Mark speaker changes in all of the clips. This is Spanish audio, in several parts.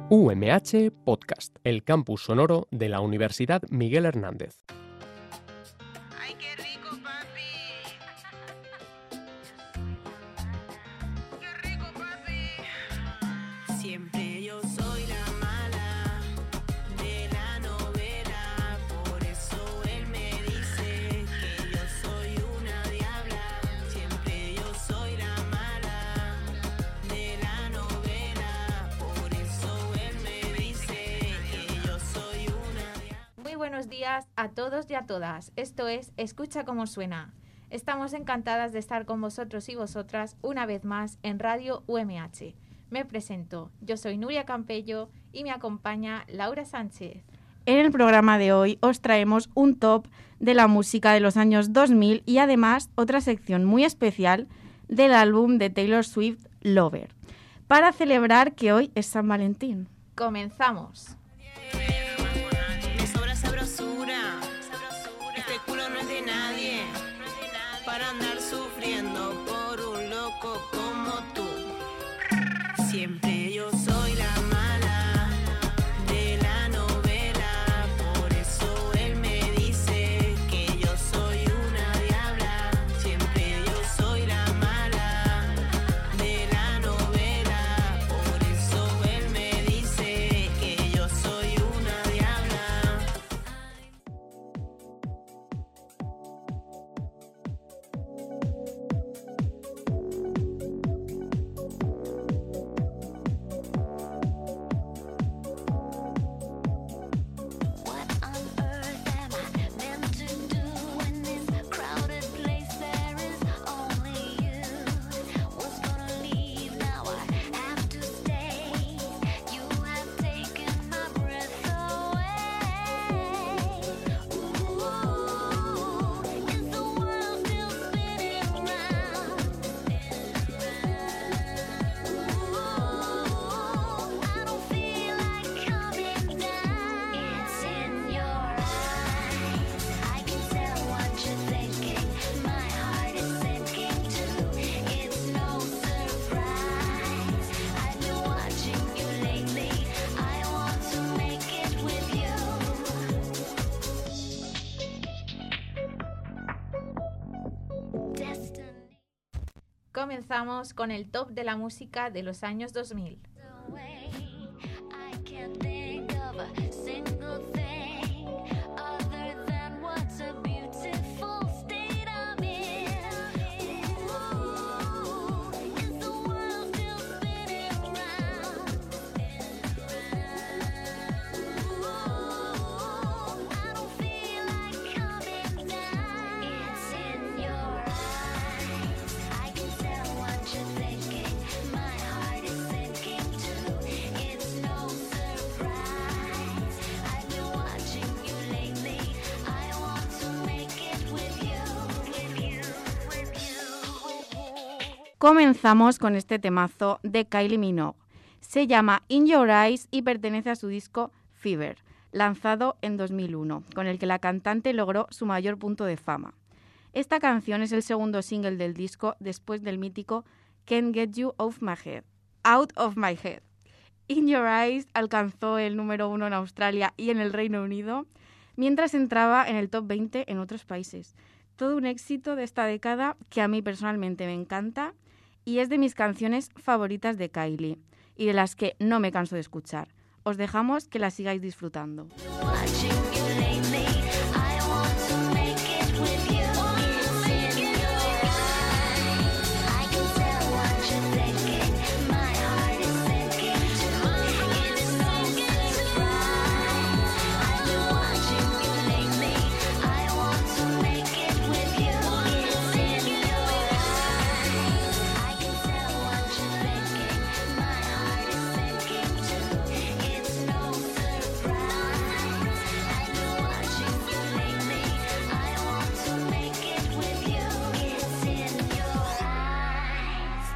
Speaker 1: UMH Podcast, el campus sonoro de la Universidad Miguel Hernández.
Speaker 2: ¡Ay, qué rico, papi! ¡Qué rico, papi! Siempre yo soy la mala de la novela, por eso él me dice que yo soy una diabla. Siempre yo soy la mala de la novela, por eso él me dice que yo soy una diabla.
Speaker 3: Muy buenos días a todos y a todas. Esto es Escucha cómo suena. Estamos encantadas de estar con vosotros y vosotras una vez más en Radio UMH. Me presento, yo soy Nuria Campello y me acompaña Laura Sánchez.
Speaker 4: En el programa de hoy os traemos un top de la música de los años 2000 y además otra sección muy especial del álbum de Taylor Swift, Lover, para celebrar que hoy es San Valentín.
Speaker 3: ¡Comenzamos!
Speaker 2: Me sobra sabrosura, este culo no es de nadie, para andar sufriendo por un loco como tú. Siempre yo soy la mala de la novela, por eso él me dice que yo soy una diabla. Siempre yo soy la mala de la novela, por eso él me dice que yo soy una diabla.
Speaker 5: What on earth am I meant to do in this crowded place? There is only you. Was gonna leave, now I have to stay. You have taken my breath away. Ooh, is the world still spinning round? Ooh, I don't feel like coming down. It's in your eyes. I can tell what you're thinking. My heart is sinking too. It's no surprise. I've been watching you lately. I want to make it with you. Destiny.
Speaker 3: Comenzamos con el top de la música de los años 2000.
Speaker 5: Away. I can't think of a single thing other than what's a beautiful state I'm in. Ooh, is the world still spinning round? Ooh, I don't feel like coming down. It's in your eyes. I can tell what you're thinking. My heart is sinking too. It's no surprise. I've been watching you lately. I want to make it with you, with you, with you, with you.
Speaker 4: Comenzamos con este temazo de Kylie Minogue. Se llama In Your Eyes y pertenece a su disco Fever, lanzado en 2001, con el que la cantante logró su mayor punto de fama. Esta canción es el segundo single del disco después del mítico Can't Get You Out of My Head. In Your Eyes alcanzó el número 1 en Australia y en el Reino Unido, mientras entraba en el top 20 en otros países. Todo un éxito de esta década que a mí personalmente me encanta y es de mis canciones favoritas de Kylie y de las que no me canso de escuchar. Os dejamos que la sigáis disfrutando.
Speaker 5: Watching you lately, I want to make it with you. It's in your eyes. I can tell what you're thinking. My heart is sinking too. It's no surprise. I've been watching you lately. I want to make it with you. It's in your eyes. I can tell what you're thinking. My heart is sinking too. It's no surprise. I've been watching you lately. I want to make it with you. It's in your eyes.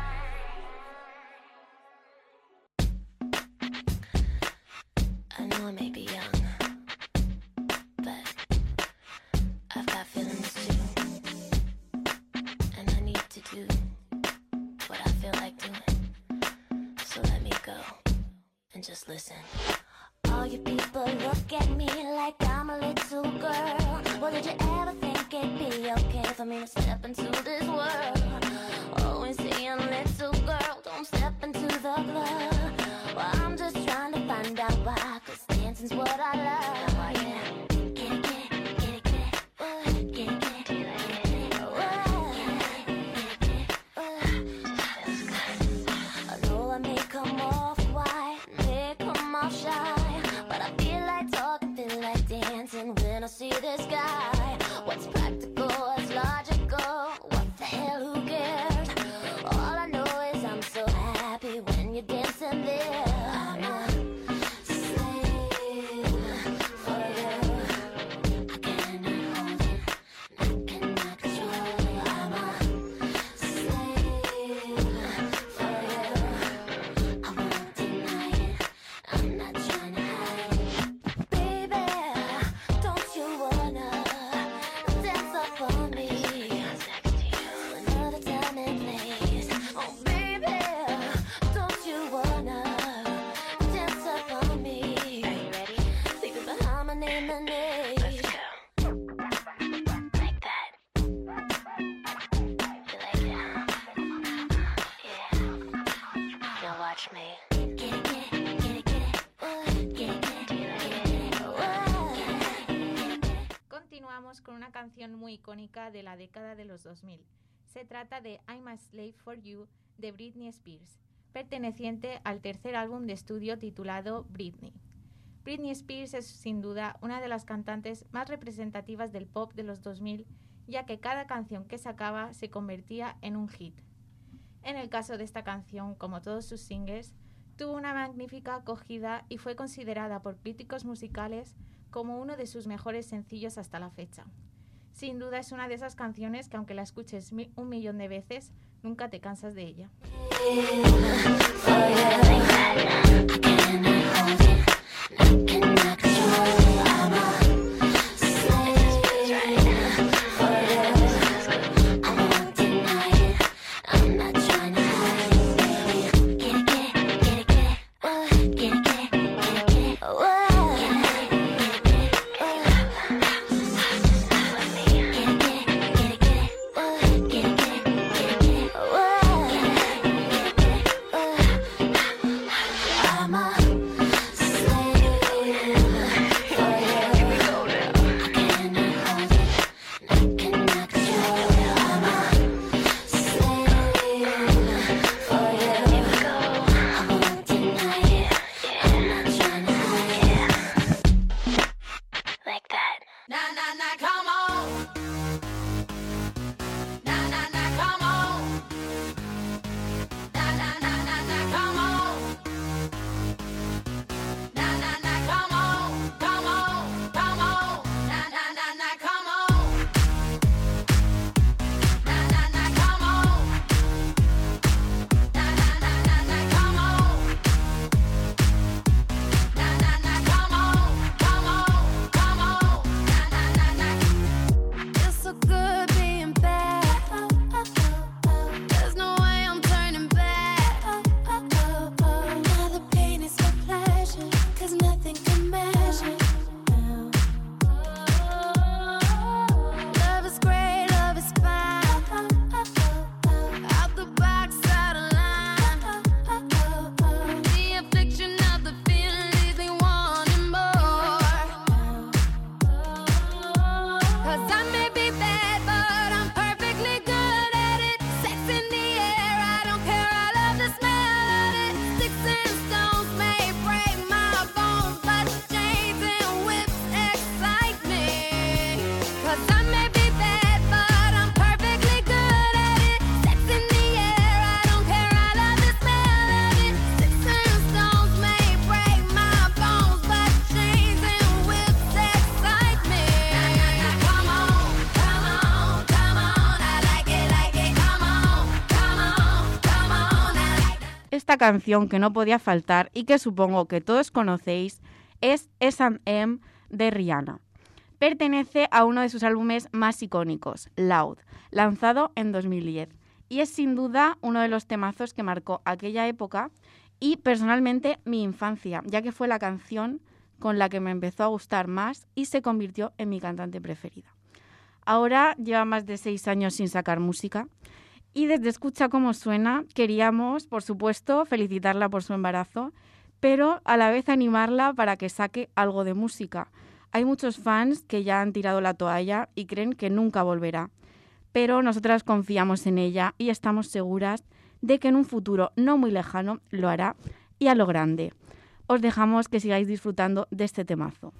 Speaker 5: I know I may be young, but I've got feelings too. And I need to do what I feel like doing. So let me go and and just listen. All you people look at me like I'm a little girl. Well, did you ever think it'd be okay for me to step into this world? Always saying, little girl, don't step into the club. Well, I'm just trying to find out why, 'cause dancing's what I love. Oh, yeah. Get it, get it, get it, get it. Get it, get it, get it, get it. I know I may come off white, may come off shy, but I feel like talking, feel like dancing when I see this guy. What's practical, what's logical, what the hell, who cares? All I know is I'm so happy when you're dancing there. I'm a slave for you. I cannot hold it, I cannot control it. I'm a slave for you. I won't deny it, I'm not trying to hide it. Baby, don't you wanna dance up on me? Another time and place. Oh baby, don't you wanna dance up on me? Are you ready? Leave it behind my name and age. Let's go. Like that. You like that? Yeah. Now watch me. Get it, get it, get it, get it. Get it, get it, get it.
Speaker 3: Continuamos con una canción muy icónica de la década de los 2000. Se trata de I'm a Slave for You de Britney Spears, perteneciente al tercer álbum de estudio titulado Britney. Britney Spears es sin duda una de las cantantes más representativas del pop de los 2000, ya que cada canción que sacaba se convertía en un hit. En el caso de esta canción, como todos sus singles, tuvo una magnífica acogida y fue considerada por críticos musicales como uno de sus mejores sencillos hasta la fecha. Sin duda es una de esas canciones que aunque la escuches 1.000.000 de veces, nunca te cansas de ella.
Speaker 4: Esta canción que no podía faltar y que supongo que todos conocéis es S&M de Rihanna. Pertenece a uno de sus álbumes más icónicos, Loud, lanzado en 2010. Y es sin duda uno de los temazos que marcó aquella época y personalmente mi infancia, ya que fue la canción con la que me empezó a gustar más y se convirtió en mi cantante preferida. Ahora lleva más de 6 años sin sacar música y desde Escucha Cómo Suena queríamos, por supuesto, felicitarla por su embarazo, pero a la vez animarla para que saque algo de música. Hay muchos fans que ya han tirado la toalla y creen que nunca volverá, pero nosotras confiamos en ella y estamos seguras de que en un futuro no muy lejano lo hará y a lo grande. Os dejamos que sigáis disfrutando de este temazo.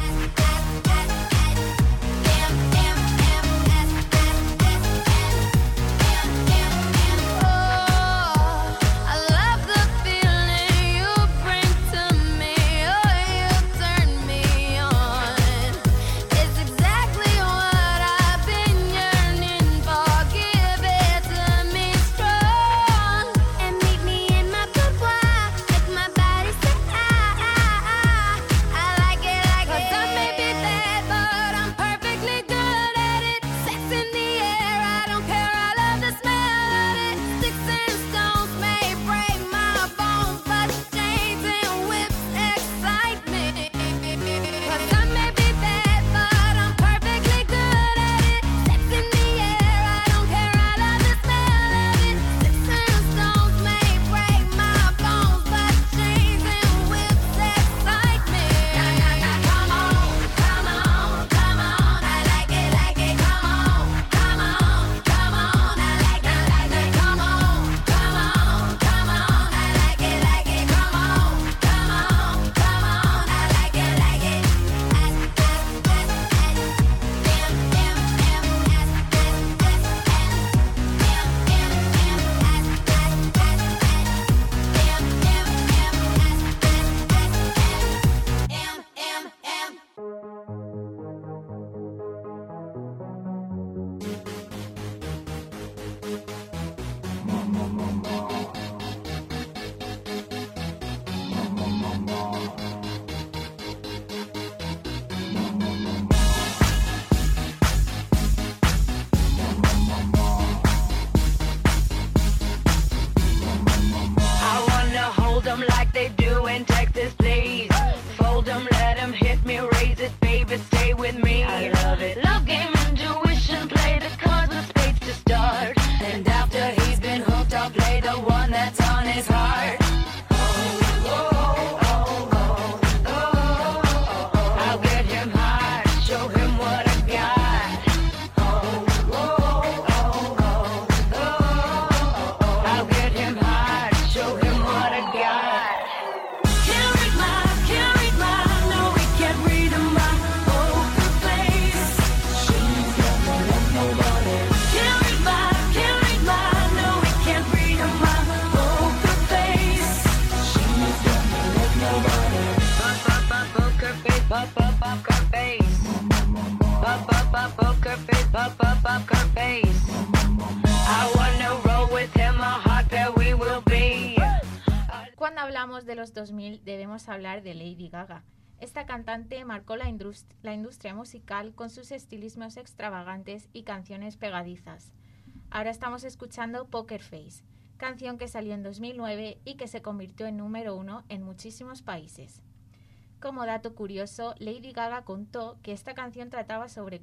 Speaker 3: Cuando hablamos de los 2000 debemos hablar de Lady Gaga. Esta cantante marcó la industria musical con sus estilismos extravagantes y canciones pegadizas. Ahora estamos escuchando Poker Face, canción que salió en 2009 y que se convirtió en número 1 en muchísimos países. Como dato curioso, Lady Gaga contó que esta canción trataba sobre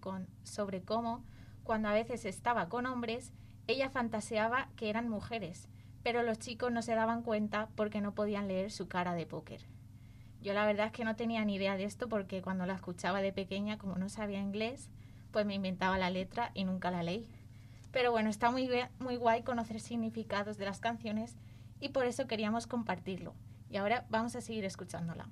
Speaker 3: cómo, cuando a veces estaba con hombres, ella fantaseaba que eran mujeres, pero los chicos no se daban cuenta porque no podían leer su cara de póker. Yo la verdad es que no tenía ni idea de esto porque cuando la escuchaba de pequeña, como no sabía inglés, pues me inventaba la letra y nunca la leí. Pero bueno, está muy guay conocer significados de las canciones y por eso queríamos compartirlo. Y ahora vamos a seguir escuchándola.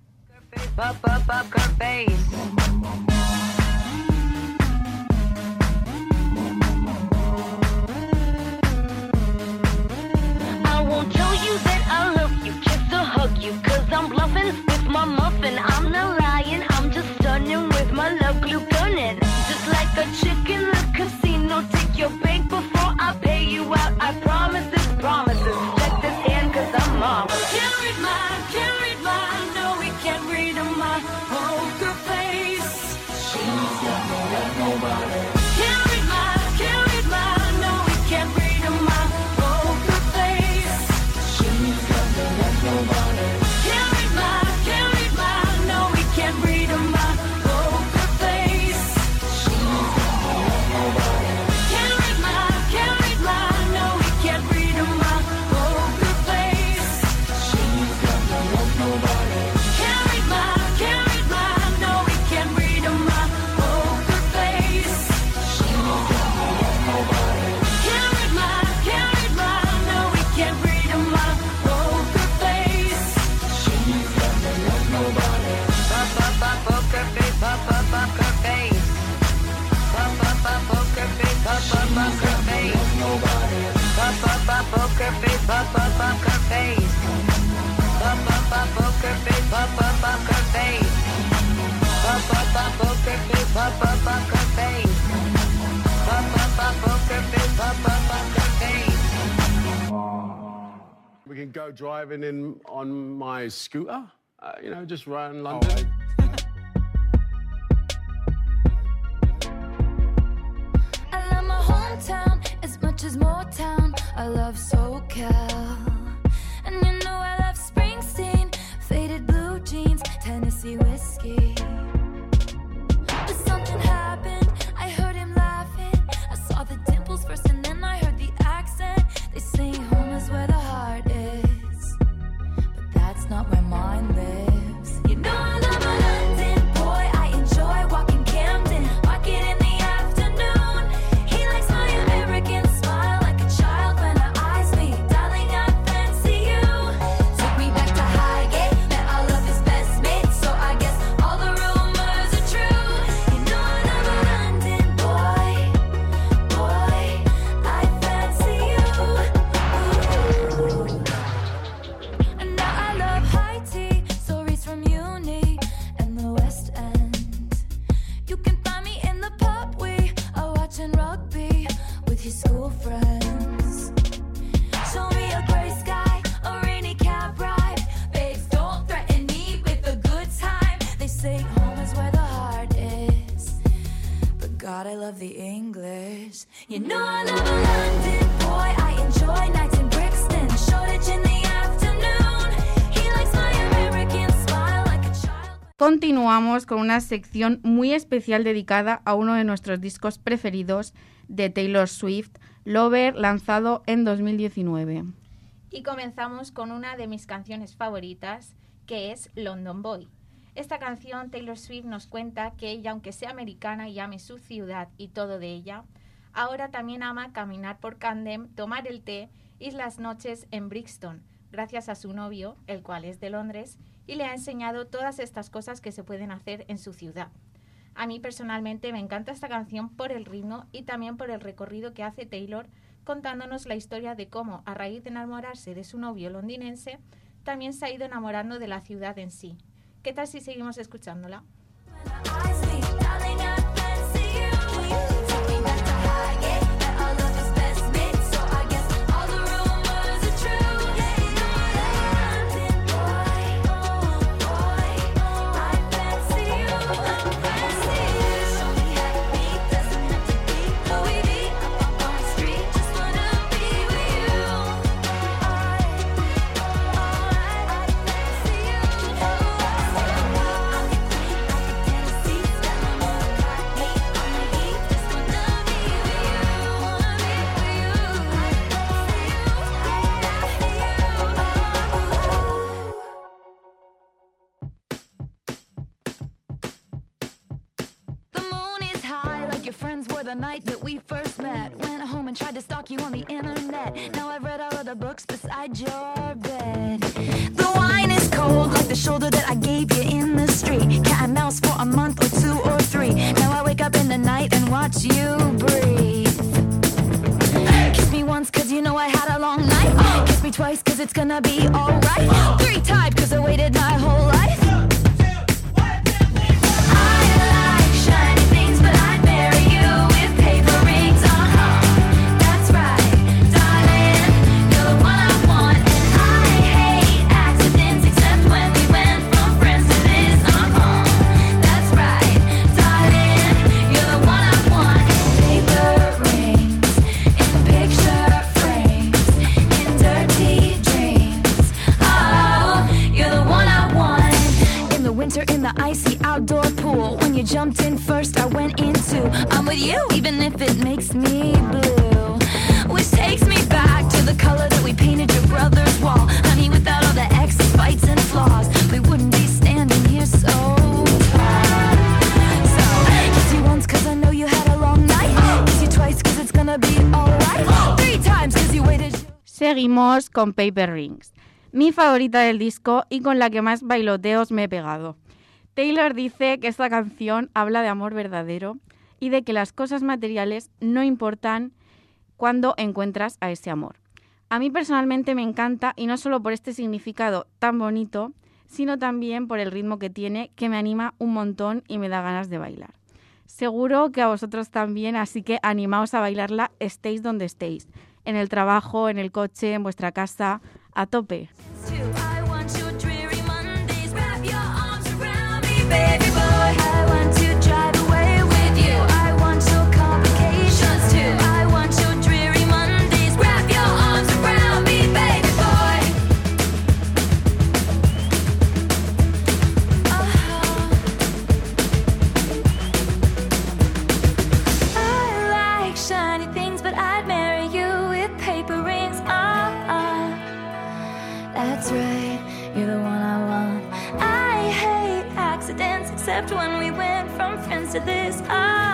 Speaker 5: I won't tell you that I love you just to hug you, 'cause I'm bluffing with my muffin. I'm not lying, I'm just stunning with my love glue gunning. Just like a chick in the casino, take your bank before I pay you out. I promise this, promises. Check this hand 'cause I'm marvelous. Can't read mine, no, we can't read my poker face. She's got no love, nobody. Can't read mine, no, we can't read my poker face. She's got no love, nobody.
Speaker 2: poker face, poker face. Poker face, poker face. Poker face, poker face. Poker face, poker face.
Speaker 6: We can go driving in on my scooter, just around London.
Speaker 5: I love my hometown as much as Motown. I love SoCal. And you know I love Springsteen, faded blue jeans, Tennessee whiskey. But something happened, I heard him laughing. I saw the dimples first and then I heard the accent. They say home is where the heart is, but that's not where mine lives. You know I love a London boy, I enjoy walking Camden, market in the afternoon. He likes my American smile like a child when I eyes me. Darling, I fancy you. Took me back to Highgate, met all of his best mates, so I guess all the rumors are true. You know I love a London boy, I fancy you. And now I love high tea, stories from uni and the West End. You can find me in the pub, we are watching rugby with his school friends. Show me a grey sky, a rainy cab ride. Babes, don't threaten me with a good time. They say home is where the heart is, but God, I love the English. You know I love a London boy, I enjoy nights in Brixton, Shoreditch in the afternoon. He likes my American smile like a child.
Speaker 4: Continuamos con una sección muy especial dedicada a uno de nuestros discos preferidos de Taylor Swift, Lover, lanzado en 2019.
Speaker 3: Y comenzamos con una de mis canciones favoritas, que es London Boy. Esta canción Taylor Swift nos cuenta que ella, aunque sea americana y ame su ciudad y todo de ella, ahora también ama caminar por Camden, tomar el té y las noches en Brixton, gracias a su novio, el cual es de Londres, y le ha enseñado todas estas cosas que se pueden hacer en su ciudad. A mí personalmente me encanta esta canción por el ritmo y también por el recorrido que hace Taylor, contándonos la historia de cómo, a raíz de enamorarse de su novio londinense, también se ha ido enamorando de la ciudad en sí. ¿Qué tal si seguimos escuchándola?
Speaker 5: Eyes me, darling, I fancy you. Took me back to Highgate, met all of his best mates, so I guess all the rumors are true. You know I love a London boy, I fancy you. Show me happy, doesn't have to be Louis V. Up on Bond Street, just wanna be with you. I fancy you. The moon is high, like your friends were the night that we first met. Went home and tried to stalk you on the internet. Now I've read all of the books beside your bed. The wine is cold, like the shoulder that I gave you in the street. Cat and mouse for a month or 2 or 3. Now I wake up in the night and watch you breathe. Kiss me once cause you know I had a long night. Kiss me twice cause it's gonna be alright. 3 times cause I waited my whole life. I like shiny things, but I'd marry you with paper rings. That's right, darling, you're the one I want. And I hate accidents, except when we went from friends to this. That's right, darling, you're the one I want. Paper rings in picture frames, in dirty dreams. Oh, you're the one I want. In the winter, in the icy outdoor pool, when you jumped in first, I went in too. I'm with you, even if it makes me blue. Which takes me back to the color that we painted your brother's wall. Honey, without all the exes, fights, and flaws, we wouldn't be standing here so tall. So, kiss you once cause I know you had a long night. Kiss you twice cause it's gonna be alright. 3 times cause you waited.
Speaker 4: Seguimos con Paper Rings, mi favorita del disco y con la que más bailoteos me he pegado. Taylor dice que esta canción habla de amor verdadero y de que las cosas materiales no importan cuando encuentras a ese amor. A mí personalmente me encanta, y no solo por este significado tan bonito, sino también por el ritmo que tiene, que me anima un montón y me da ganas de bailar. Seguro que a vosotros también, así que animaos a bailarla, estéis donde estéis. En el trabajo, en el coche, en vuestra casa, a tope.
Speaker 5: I want your dreary Mondays. Wrap your arms around me, baby boy. I want to drive away with you. I want your complications too. I want your dreary Mondays. Wrap your arms around me, baby boy. I like shiny things, but I'd marry you with paper rings. That's right, you're the one I want. I hate accidents, except when we went from friends to this.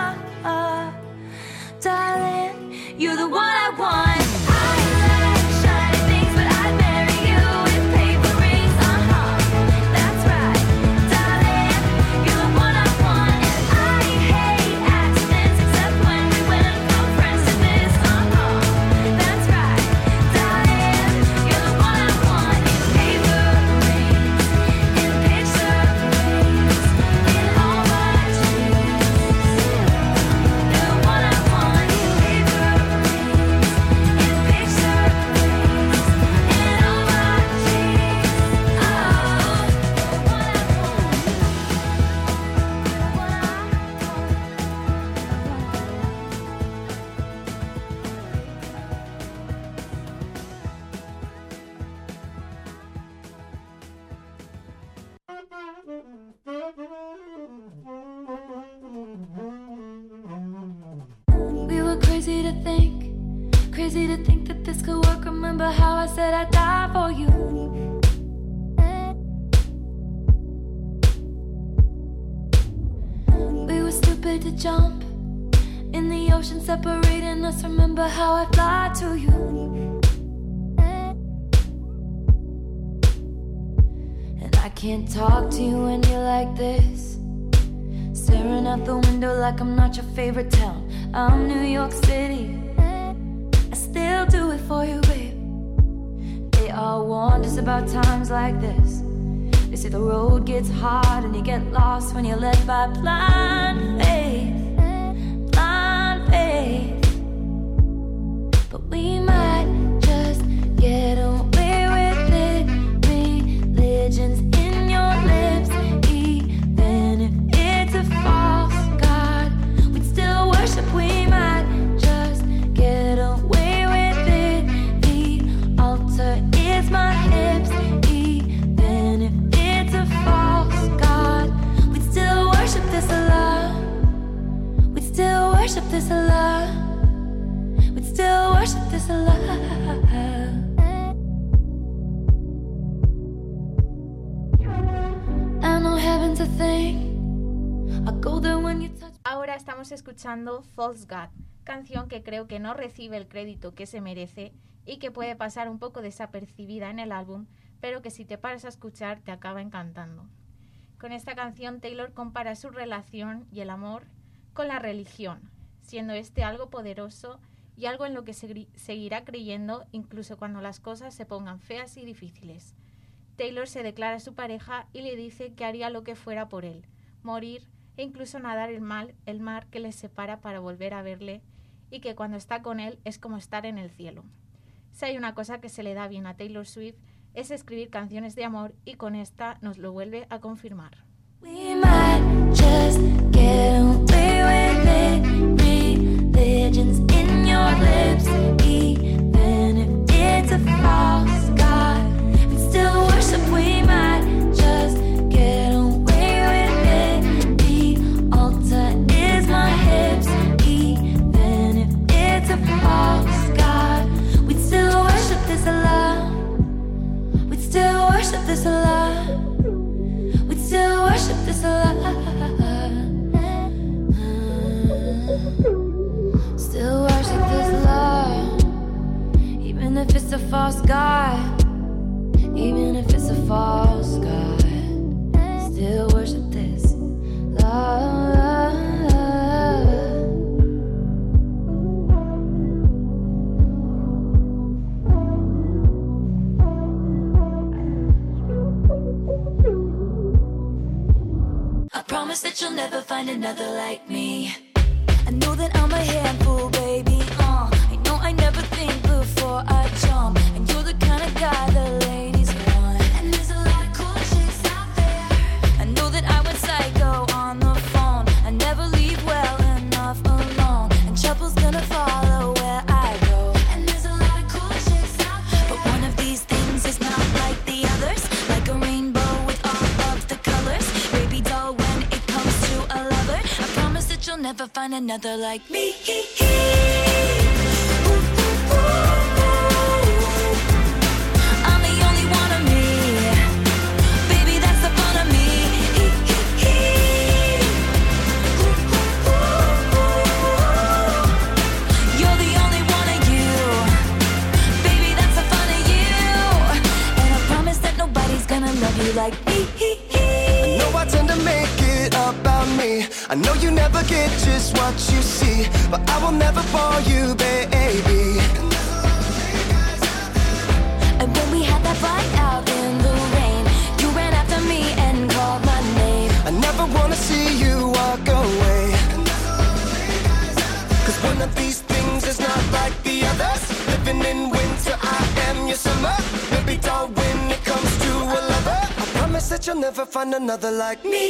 Speaker 5: Darling, you're the one I want. I like shiny things, but I'd marry you with paper rings. That's right, darling, you're the one I want. And I hate accidents, except when we went from friends to this. That's right, darling, you're the one I want. In paper rings, in picture frames, in all my dreams. You're the one I want. In paper rings, in picture frames, in all my dreams. The one I We were crazy to think that this could work. Remember how I said I'd die for you? We were stupid to jump in the ocean, separating us. Remember how I fly to you? And I can't talk to you when you're like this, staring out the window like I'm not your favorite town. I'm New York City. I still do it for you, babe. They all warned us about times like this. They say the road gets hard and you get lost when you're led by blind faith. Blind faith. But we might just get away with it. Religion's in your lips. Even if it's a false god, we'd still worship. We might just get away with it. The altar is my hips. Even if it's a false god, we'd still worship this Allah. We'd still worship this Allah. We'd still worship this Allah. I know heaven's a thing. I go there when you touch.
Speaker 3: Ahora estamos escuchando False God, canción que creo que no recibe el crédito que se merece y que puede pasar un poco desapercibida en el álbum, pero que si te paras a escuchar te acaba encantando. Con esta canción Taylor compara su relación y el amor con la religión, siendo este algo poderoso y algo en lo que seguirá creyendo incluso cuando las cosas se pongan feas y difíciles. Taylor se declara a su pareja y le dice que haría lo que fuera por él, morir e incluso nadar el mar que les separa para volver a verle, y que cuando está con él es como estar en el cielo. Si hay una cosa que se le da bien a Taylor Swift es escribir canciones de amor, y con esta nos lo vuelve a confirmar.
Speaker 5: We might just get away with it. Religion's in your lips. Even if it's a false god, we still worship. We might just get away with it. The altar is my hips. Even if it's a false god, we'd still worship this Allah. We'd still worship this Allah. We'd still worship this Allah. Still worship this Allah. Even if it's a false god. Even if it's a false god. Still worship this Allah. promise that you'll never find another like me. I know that I'm a handful, baby. I know I never think before I jump, and you're the kind of guy the ladies want. And there's a lot of cool chicks out there. I know that I went psycho on the phone. I never leave well enough alone, and trouble's gonna follow where I go. And there's a lot of cool chicks out there, but one of these things is not like the others. Like a rainbow with all of the colors. Baby doll, when it comes to a lover, I promise that you'll never find another like me. I'm the only one of me. Baby, that's the fun of me. You're the only one of you. Baby, that's the fun of you. And I promise that nobody's gonna love you like me.
Speaker 7: I know I tend to make it about me. I know you never get just what you see, but I will never bore you, baby.
Speaker 5: And when we had that fight out in the rain, you ran after me and called my name.
Speaker 7: I never wanna see you walk away, 'cause one of these things is not like the others. Living in winter, I am your summer. Baby doll, when it comes to a lover, I promise that you'll never find another like me.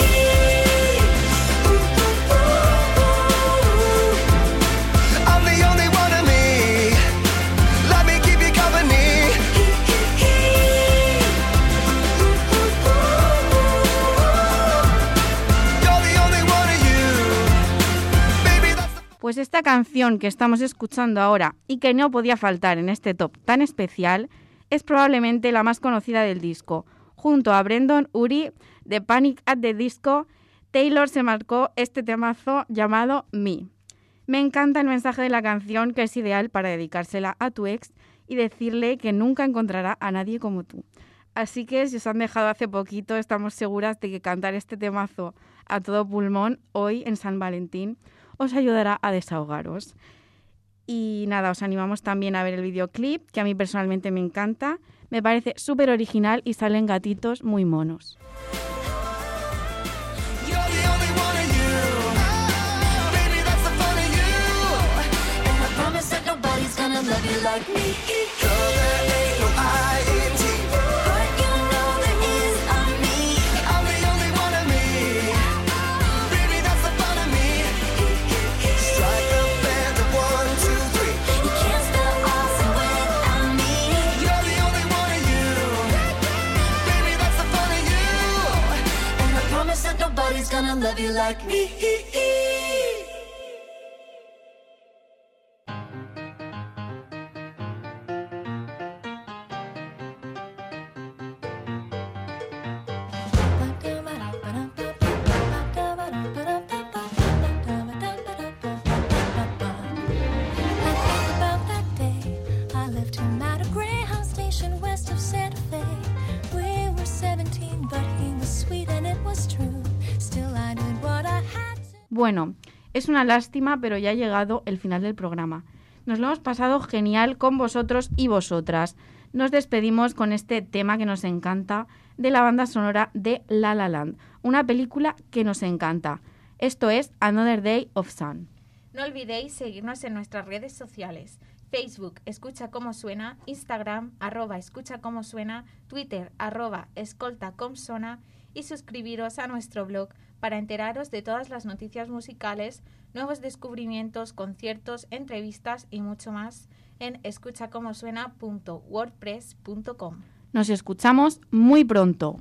Speaker 7: I'm the only one of me. Let me keep you company. You're the only one of you. Baby, that's the...
Speaker 4: Pues esta canción que estamos escuchando ahora y que no podía faltar en este top tan especial es probablemente la más conocida del disco. Junto a Brendan Urie de Panic at the Disco, Taylor se marcó este temazo llamado Me. Me encanta el mensaje de la canción, que es ideal para dedicársela a tu ex y decirle que nunca encontrará a nadie como tú. Así que si os han dejado hace poquito, estamos seguras de que cantar este temazo a todo pulmón hoy en San Valentín os ayudará a desahogaros. Y nada, os animamos también a ver el videoclip, que a mí personalmente me encanta. Me parece súper original y salen gatitos muy monos.
Speaker 7: You're the only one of you. Baby, that's the fun of you.
Speaker 5: And I promise that nobody's gonna love you like me.
Speaker 7: Girl, there ain't no I-N-T.
Speaker 5: But you know there is a me.
Speaker 7: I'm the only one of me. Baby, that's the fun of me. Strike the band of 1, 2, 3.
Speaker 5: You can't spell awesome without me.
Speaker 7: You're the only one of you. Baby, that's the fun of you.
Speaker 5: And I promise that nobody's gonna love you like me.
Speaker 4: Bueno, es una lástima, pero ya ha llegado el final del programa. Nos lo hemos pasado genial con vosotros y vosotras. Nos despedimos con este tema que nos encanta de la banda sonora de La La Land, una película que nos encanta. Esto es Another Day of Sun.
Speaker 3: No olvidéis seguirnos en nuestras redes sociales. Facebook, Escucha Cómo Suena, Instagram, @Escucha Cómo Suena, Twitter, @EscoltaComSona y suscribiros a nuestro blog para enteraros de todas las noticias musicales, nuevos descubrimientos, conciertos, entrevistas y mucho más en escuchacomosuena.wordpress.com.
Speaker 4: Nos escuchamos muy pronto.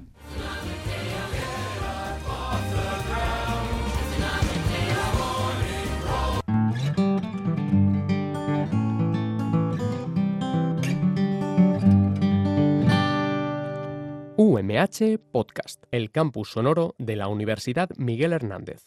Speaker 1: UMH Podcast, el campus sonoro de la Universidad Miguel Hernández.